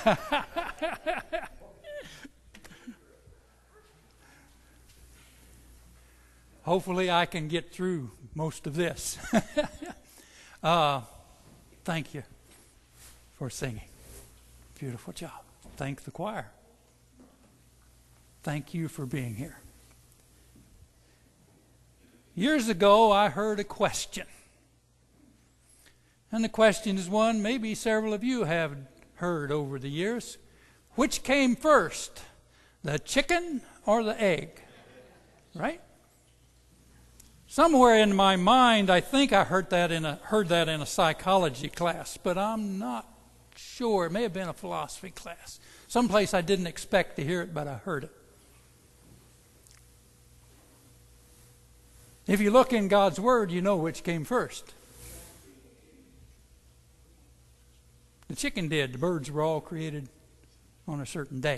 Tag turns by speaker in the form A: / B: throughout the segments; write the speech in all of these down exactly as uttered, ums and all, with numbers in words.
A: Hopefully I can get through most of this. uh, thank you for singing. Beautiful job. Thank the choir. Thank you for being here. Years ago, I heard a question. And the question is one maybe several of you have heard over the years. Which came first, the chicken or the egg? Right? Somewhere in my mind, I think I heard that in a heard that in a psychology class, but I'm not sure. It may have been a philosophy class. Someplace I didn't expect to hear it, but I heard it. If you look in God's Word, you know which came first. The chicken did. The birds were all created on a certain day.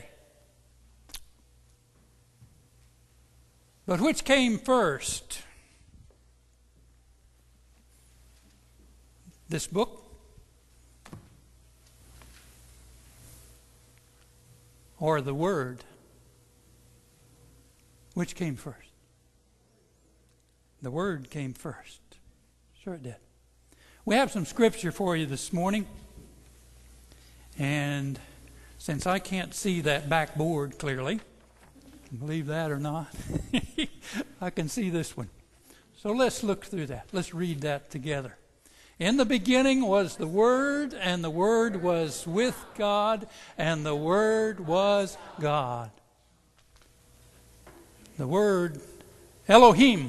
A: But which came first? This book? Or the Word? Which came first? The Word came first. Sure it did. We have some scripture for you this morning. And since I can't see that backboard clearly, believe that or not, I can see this one. So let's look through that. Let's read that together. In the beginning was the Word, and the Word was with God, and the Word was God. The word Elohim,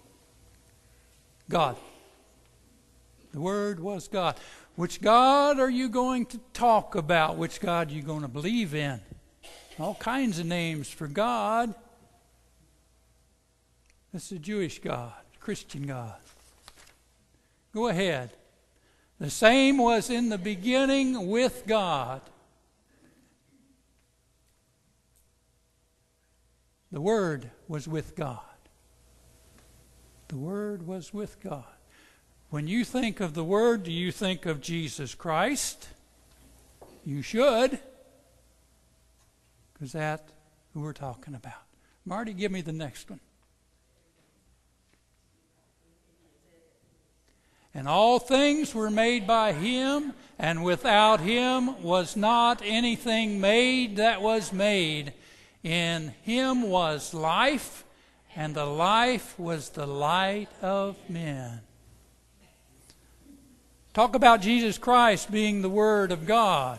A: God. The Word was God. Which God are you going to talk about? Which God are you going to believe in? All kinds of names for God. This is a Jewish God, Christian God. Go ahead. The same was in the beginning with God. The Word was with God. The Word was with God. When you think of the Word, do you think of Jesus Christ? You should. Because that's who we're talking about. Marty, give me the next one. And all things were made by Him, and without Him was not anything made that was made. In Him was life, and the life was the light of men. Talk about Jesus Christ being the Word of God.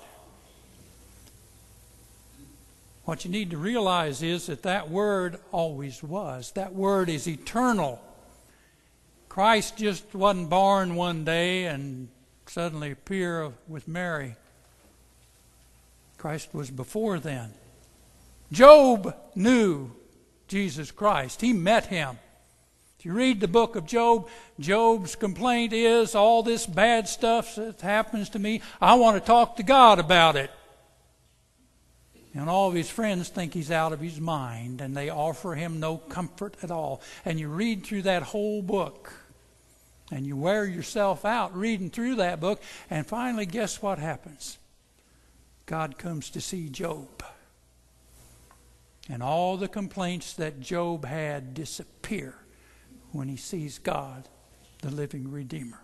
A: What you need to realize is that that Word always was. That Word is eternal. Christ just wasn't born one day and suddenly appear with Mary. Christ was before then. Job knew Jesus Christ. He met Him. If you read the book of Job, Job's complaint is, all this bad stuff that happens to me, I want to talk to God about it. And all of his friends think he's out of his mind, and they offer him no comfort at all. And you read through that whole book, and you wear yourself out reading through that book, and finally, guess what happens? God comes to see Job. And all the complaints that Job had disappear when he sees God, the living Redeemer.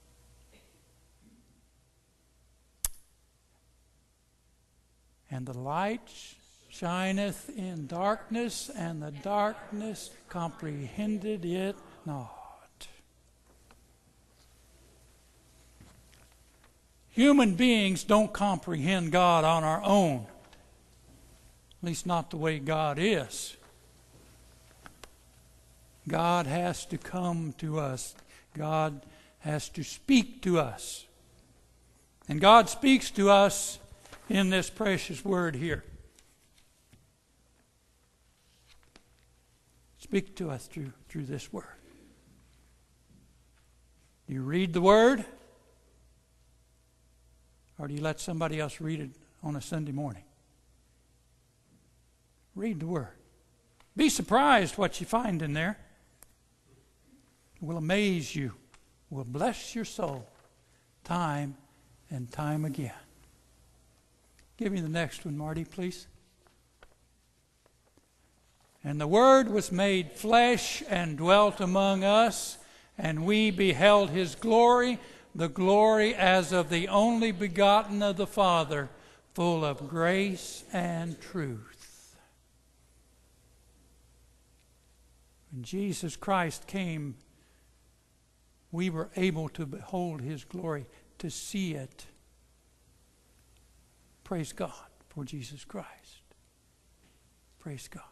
A: And the light shineth in darkness, and the darkness comprehended it not. Human beings don't comprehend God on our own. At least not the way God is. God has to come to us. God has to speak to us. And God speaks to us in this precious word here. Speak to us through, through this word. Do you read the word? Or do you let somebody else read it on a Sunday morning? Read the word. Be surprised what you find in there. It will amaze you. It will bless your soul time and time again. Give me the next one, Marty, please. And the Word was made flesh and dwelt among us, and we beheld his glory, the glory as of the only begotten of the Father, full of grace and truth. When Jesus Christ came, we were able to behold his glory, to see it. Praise God for Jesus Christ. Praise God.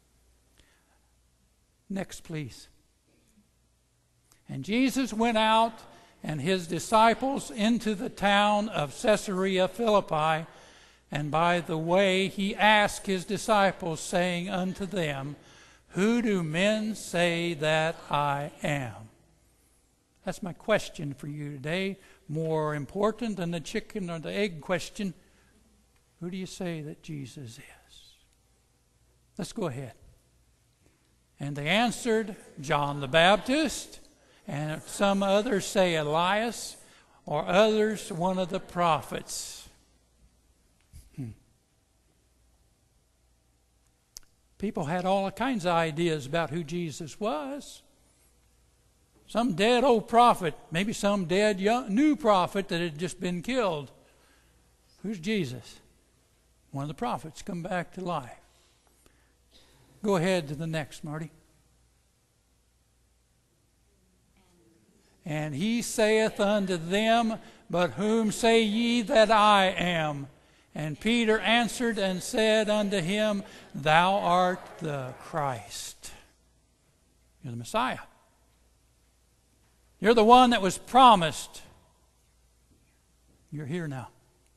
A: Next, please. And Jesus went out and his disciples into the town of Caesarea Philippi, and by the way he asked his disciples, saying unto them, Who do men say that I am? That's my question for you today. More important than the chicken or the egg question. Who do you say that Jesus is? Let's go ahead. And they answered, John the Baptist, and some others say Elias, or others one of the prophets. Hmm. People had all kinds of ideas about who Jesus was. Some dead old prophet, maybe some dead young, new prophet that had just been killed. Who's Jesus? One of the prophets come back to life. Go ahead to the next, Marty. And he saith unto them, But whom say ye that I am? And Peter answered and said unto him, Thou art the Christ. You're the Messiah. You're the one that was promised. You're here now.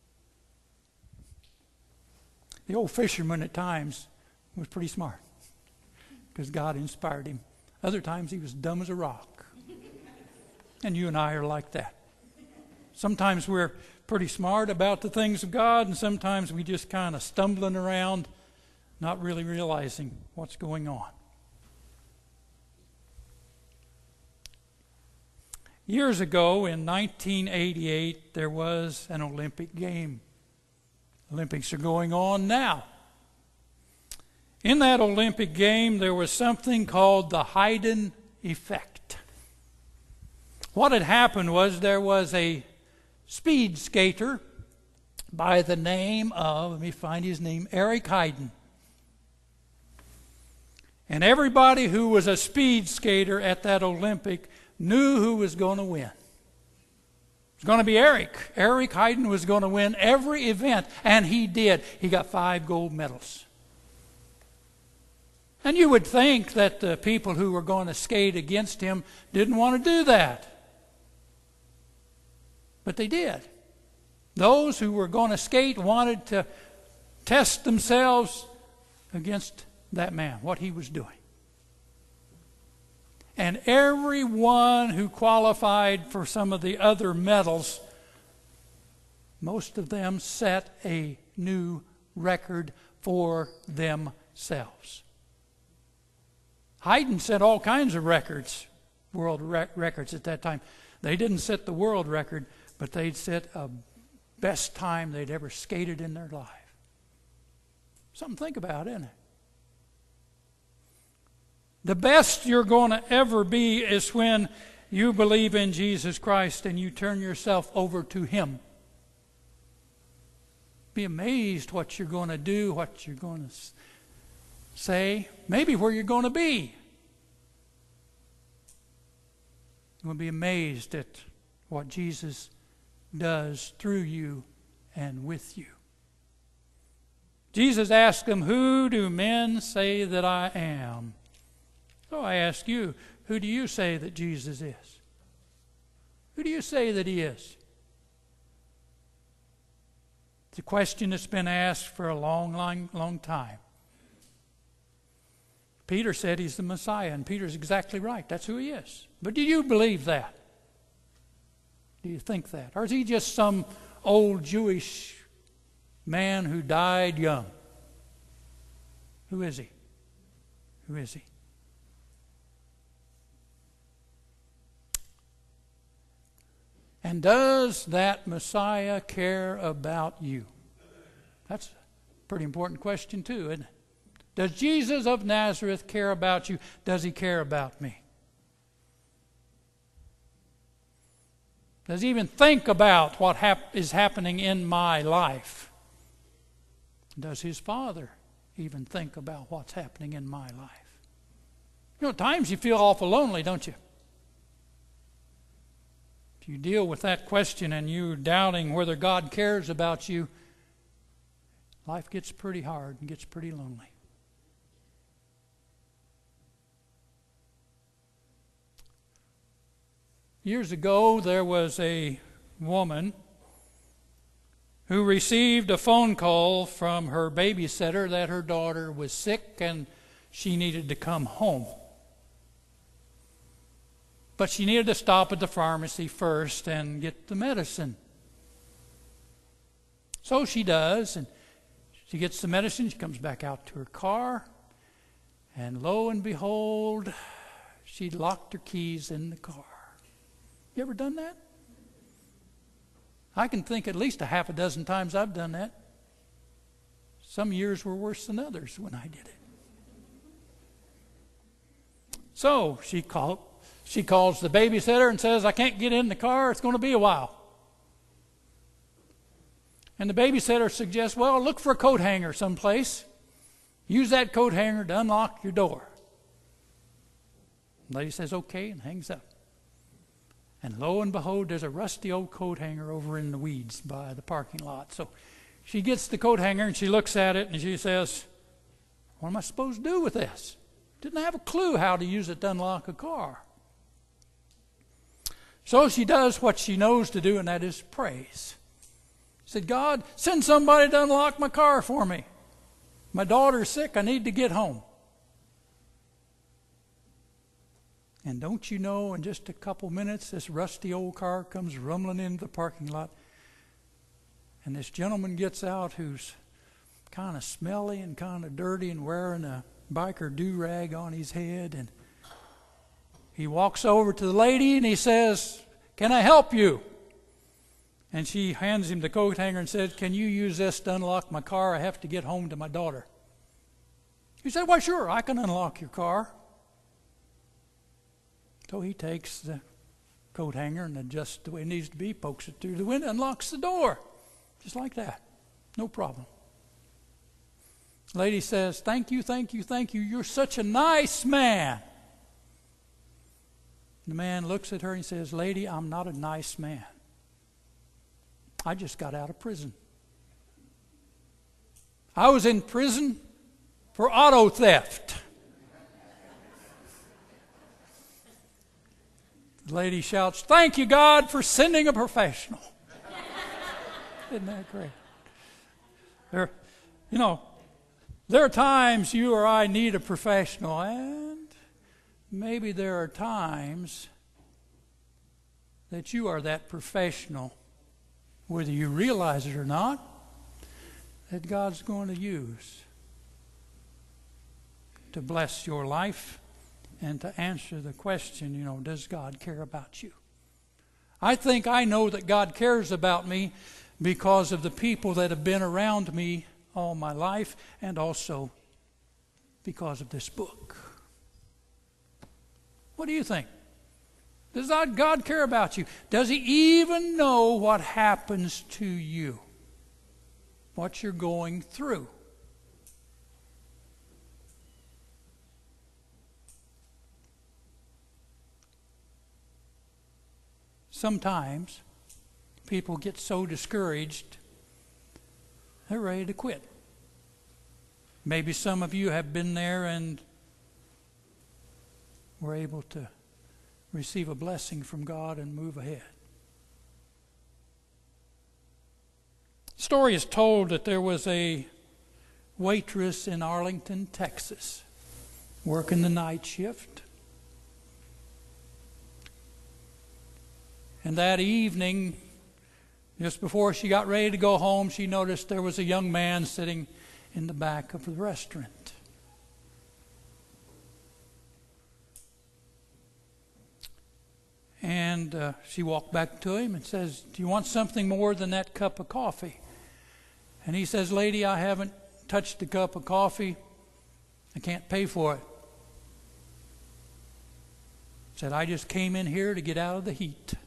A: The old fisherman at times was pretty smart because God inspired him. Other times he was dumb as a rock. And you and I are like that. Sometimes we're pretty smart about the things of God, and sometimes we just kind of stumbling around, not really realizing what's going on. Years ago, in nineteen eighty-eight, there was an Olympic game. Olympics are going on now. In that Olympic game, there was something called the Haydn effect. What had happened was there was a speed skater by the name of, let me find his name, Eric Haydn. And everybody who was a speed skater at that Olympic knew who was going to win. It was going to be Eric. Eric Haydn was going to win every event, and he did. He got five gold medals. And you would think that the people who were going to skate against him didn't want to do that. But they did. Those who were going to skate wanted to test themselves against that man, what he was doing. And everyone who qualified for some of the other medals, most of them set a new record for themselves. Haydn set all kinds of records, world rec- records at that time. They didn't set the world record, but they'd set a best time they'd ever skated in their life. Something to think about, isn't it? The best you're going to ever be is when you believe in Jesus Christ and you turn yourself over to Him. Be amazed what you're going to do, what you're going to say, maybe where you're going to be. You'll be amazed at what Jesus does through you and with you. Jesus asked them, Who do men say that I am? So I ask you, who do you say that Jesus is? Who do you say that He is? It's a question that's been asked for a long, long, long time. Peter said He's the Messiah, and Peter's exactly right. That's who He is. But do you believe that? Do you think that? Or is He just some old Jewish man who died young? Who is He? Who is He? And does that Messiah care about you? That's a pretty important question too, isn't it? Does Jesus of Nazareth care about you? Does he care about me? Does he even think about what hap- is happening in my life? Does his Father even think about what's happening in my life? You know, at times you feel awful lonely, don't you? If you deal with that question and you're doubting whether God cares about you, life gets pretty hard and gets pretty lonely. Years ago, there was a woman who received a phone call from her babysitter that her daughter was sick and she needed to come home. But she needed to stop at the pharmacy first and get the medicine. So she does, and she gets the medicine, she comes back out to her car, and lo and behold, she'd locked her keys in the car. You ever done that? I can think at least a half a dozen times I've done that. Some years were worse than others when I did it. So she called, she calls the babysitter and says, I can't get in the car, it's going to be a while. And the babysitter suggests, well, look for a coat hanger someplace. Use that coat hanger to unlock your door. The lady says, okay, and hangs up. And lo and behold, there's a rusty old coat hanger over in the weeds by the parking lot. So she gets the coat hanger and she looks at it and she says, what am I supposed to do with this? Didn't have a clue how to use it to unlock a car. So she does what she knows to do, and that is praise. She said, God, send somebody to unlock my car for me. My daughter's sick, I need to get home. And don't you know, in just a couple minutes, this rusty old car comes rumbling into the parking lot. And this gentleman gets out who's kind of smelly and kind of dirty and wearing a biker do-rag on his head. And he walks over to the lady and he says, can I help you? And she hands him the coat hanger and says, can you use this to unlock my car? I have to get home to my daughter. He said, why, sure, I can unlock your car. So he takes the coat hanger and adjusts the way it needs to be, pokes it through the window, unlocks the door. Just like that. No problem. The lady says, thank you, thank you, thank you. You're such a nice man. The man looks at her and says, lady, I'm not a nice man. I just got out of prison. I was in prison for auto theft. The lady shouts, thank you, God, for sending a professional. Isn't that great? There, you know, there are times you or I need a professional, and maybe there are times that you are that professional, whether you realize it or not, that God's going to use to bless your life and to answer the question, you know, does God care about you? I think I know that God cares about me because of the people that have been around me all my life, and also because of this book. What do you think? Does God care about you? Does he even know what happens to you? What you're going through? Sometimes people get so discouraged, they're ready to quit. Maybe some of you have been there and were able to receive a blessing from God and move ahead. The story is told that there was a waitress in Arlington, Texas, working the night shift. And that evening, just before she got ready to go home, she noticed there was a young man sitting in the back of the restaurant. And uh, she walked back to him and says, do you want something more than that cup of coffee? And he says, lady, I haven't touched a cup of coffee. I can't pay for it. Said, I just came in here to get out of the heat.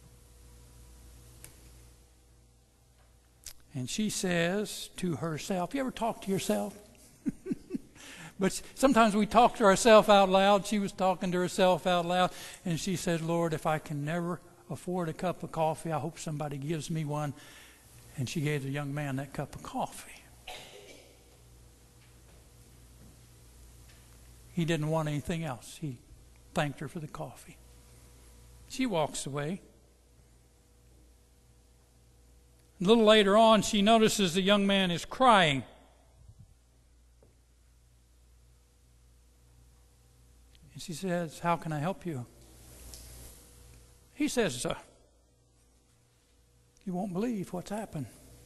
A: And she says to herself, you ever talk to yourself? But sometimes we talk to ourselves out loud. She was talking to herself out loud. And she said, Lord, if I can never afford a cup of coffee, I hope somebody gives me one. And she gave the young man that cup of coffee. He didn't want anything else. He thanked her for the coffee. She walks away. A little later on, she notices the young man is crying. And she says, how can I help you? He says, uh, you won't believe what's happened.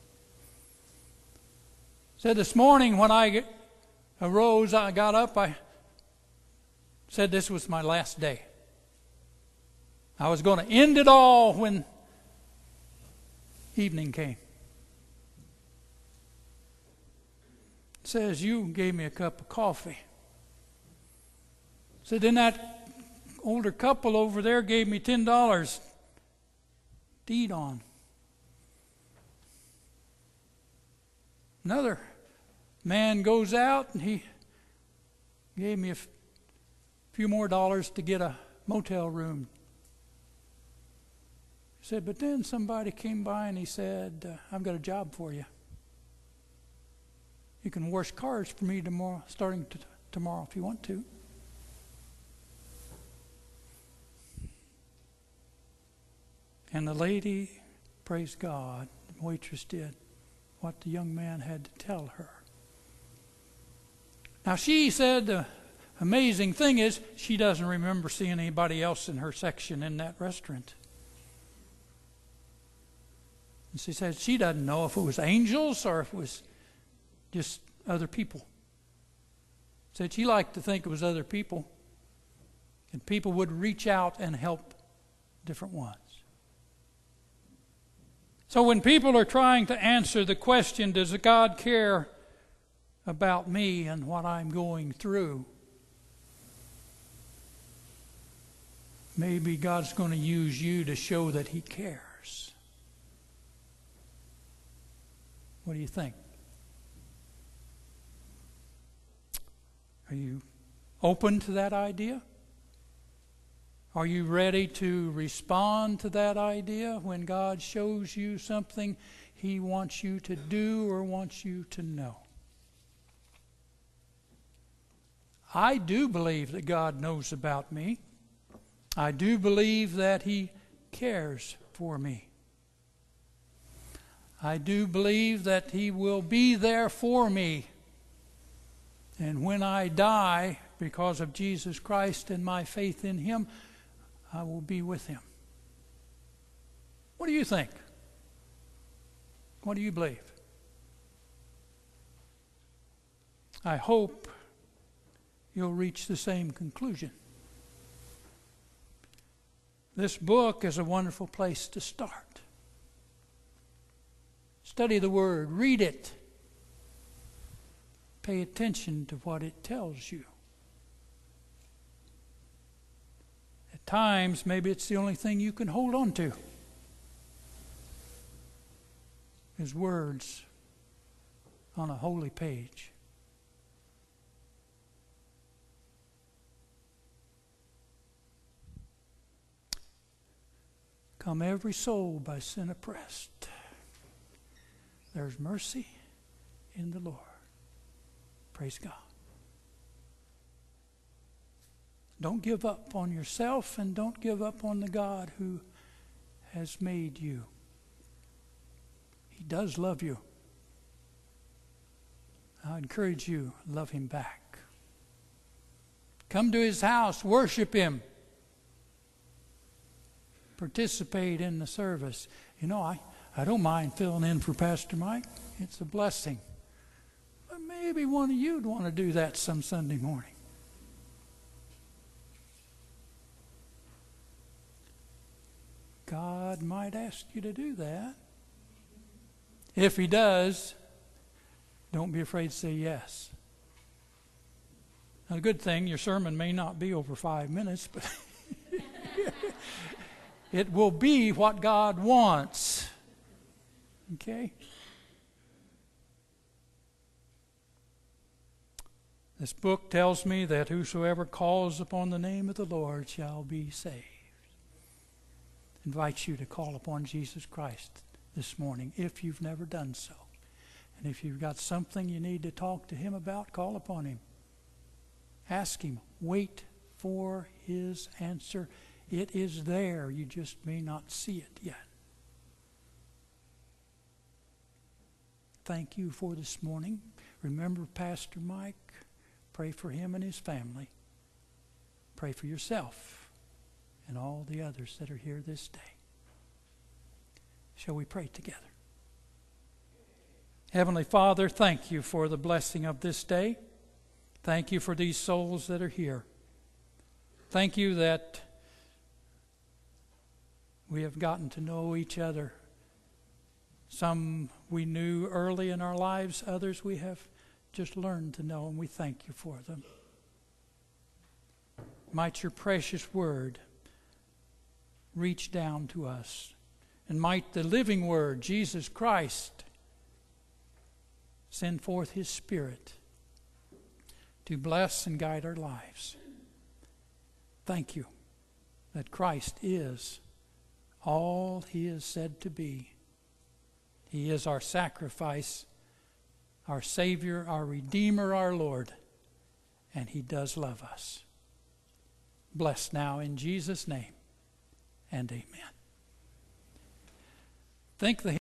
A: Said, this morning when I arose, I got up, I said this was my last day. I was going to end it all when evening came. It says, you gave me a cup of coffee. Said, then that older couple over there gave me ten dollars to eat on. Another man goes out and he gave me a f- few more dollars to get a motel room. He said, but then somebody came by and he said, uh, I've got a job for you. You can wash cars for me tomorrow, starting t- tomorrow if you want to. And the lady, praise God, the waitress did what the young man had to tell her. Now she said the amazing thing is she doesn't remember seeing anybody else in her section in that restaurant. And she said she doesn't know if it was angels or if it was just other people. Said she liked to think it was other people. And people would reach out and help different ones. So when people are trying to answer the question, does God care about me and what I'm going through? Maybe God's going to use you to show that He cares. What do you think? Are you open to that idea? Are you ready to respond to that idea when God shows you something He wants you to do or wants you to know? I do believe that God knows about me. I do believe that He cares for me. I do believe that He will be there for me. And when I die, because of Jesus Christ and my faith in Him, I will be with Him. What do you think? What do you believe? I hope you'll reach the same conclusion. This book is a wonderful place to start. Study the Word, read it. Pay attention to what it tells you. At times, maybe it's the only thing you can hold on to. Is words on a holy page. Come every soul by sin oppressed. There's mercy in the Lord. Praise God. Don't give up on yourself and don't give up on the God who has made you. He does love you. I encourage you, love Him back. Come to His house, worship Him. Participate in the service. You know, I, I don't mind filling in for Pastor Mike. It's a blessing. But maybe one of you would want to do that some Sunday morning. God might ask you to do that. If He does, Don't be afraid to say yes. Now, the good thing, your sermon may not be over five minutes, but it will be what God wants. Okay? This book tells me that whosoever calls upon the name of the Lord shall be saved. Invite you to call upon Jesus Christ this morning if you've never done so. And if you've got something you need to talk to Him about, call upon Him. Ask Him. Wait for His answer. It is there. You just may not see it yet. Thank you for this morning. Remember Pastor Mike. Pray for him and his family. Pray for yourself and all the others that are here this day. Shall we pray together? Heavenly Father, thank you for the blessing of this day. Thank you for these souls that are here. Thank you that we have gotten to know each other. Some we knew early in our lives, others we have just learned to know, and we thank you for them. Might your precious word reach down to us, and might the living word, Jesus Christ, send forth His Spirit to bless and guide our lives. Thank you that Christ is all He is said to be. He is our sacrifice, our Savior, our Redeemer, our Lord, and He does love us. Bless now in Jesus' name, and amen. Think the